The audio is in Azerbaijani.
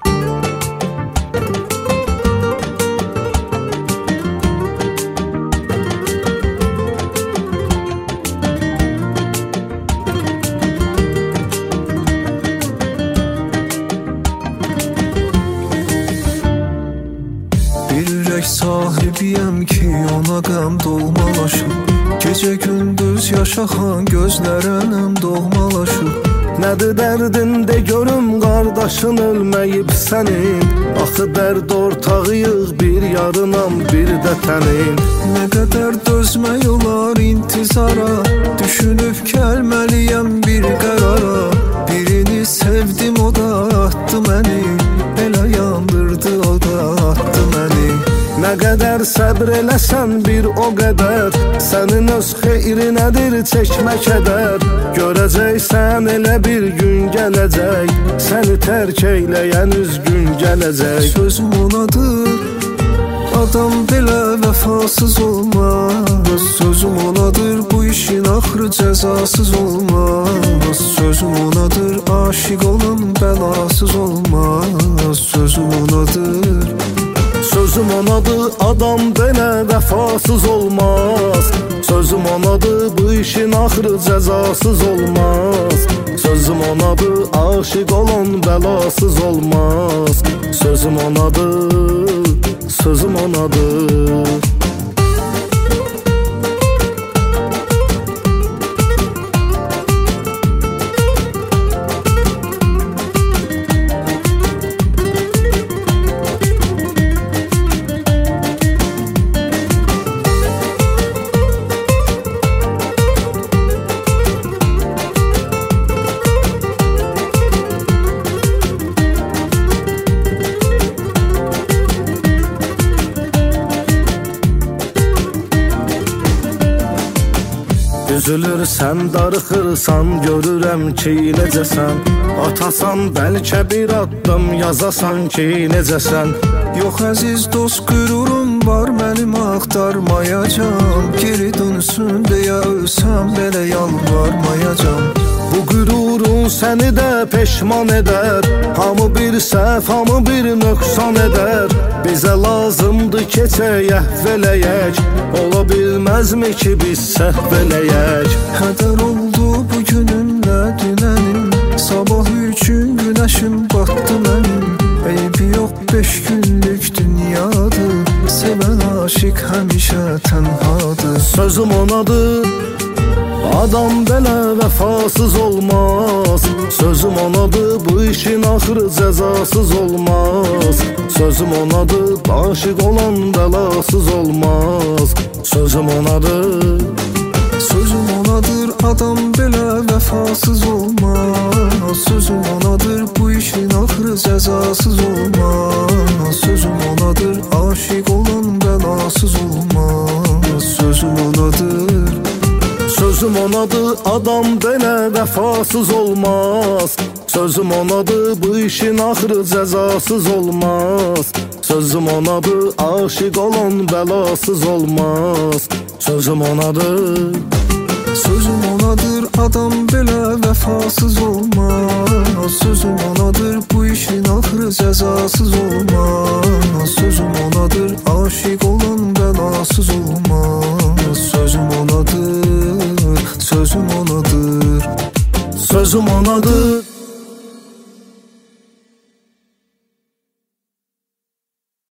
Ürək sahibiyəm ki, ona qəm dolmalaşıb. Gecə gündüz yaşaxan gözlərinəm doğmalaşıb. Nədir dərdin de görüm, qardaşın ölməyib sənin. Axı dərd ortağıyıq, bir yarınam, bir də tənin. Nə qədər dözmək olar intizara, düşünüb gəlməliyəm bir qərara. Birini sevdim, o da atdı məni, elə yandırdı, o da atdı məni. Nə qədər səbr eləsən bir o qədər, sənin öz xeyrinədir çəkmə kədər. Görəcəksən elə bir gün gələcək, səni tərk eyləyən üzgün gələcək. Sözüm onadır, adam belə vəfasız olmaz. Sözüm onadır, bu işin axırı cəzasız olmaz. Sözüm onadır, aşiq olan bəlasız olmaz. Sözüm onadır, sözüm onadır, adam belə vəfasız olmaz. Sözüm onadır, bu işin axırı cəzasız olmaz. Sözüm onadır, aşiq olan bəlasız olmaz. Sözüm onadır, sözüm onadır. Üzülürsən, darıxırsan, görürəm ki necəsən. Atasan, bəlkə bir addım yazasan ki necəsən. yox əziz dost, qürurum var mənim axtarmayacam. Geri dönsün deyə ölsəm belə yalvarmayacam. Bu qürurun səni də peşman edər, hamı bir səhv, hamı bir nöqsan edər. Bizə lazımdır keçək, əhv eləyək, ola bilməzmi ki biz səhv eləyək. Hədər oldu bugünümlə dünənim, sabah üçün günəşim batdı mənim. Eybi yox 5 günlük dünyadır, sevən aşiq həmişə tənhadır. Sözüm onadır, adam belə vəfasız olmaz. Sözüm onadır, bu işin axırı cəzasız olmaz. Sözüm onadır, aşiq olan bəlasız olmaz. Sözüm onadır, sözüm onadır, adam belə vəfasız olmaz. Sözüm onadır, bu işin axırı cəzasız olmaz. Sözüm onadır, aşiq olan bəlasız olmaz. Sözüm onadır, sözüm onadır, adam belə vəfasız olmaz. Sözüm onadır, bu işin axırı cəzasız olmaz. Sözüm onadır, aşiq olan bəlasız olmaz. Sözüm onadır, sözüm onadır, adam belə vəfasız olmaz. Sözüm onadır, bu işin axırı cəzasız olmaz. Sözüm onadır, aşiq olan bəlasız olmaz. Sözüm onadır, sözüm onadır, sözüm onadır.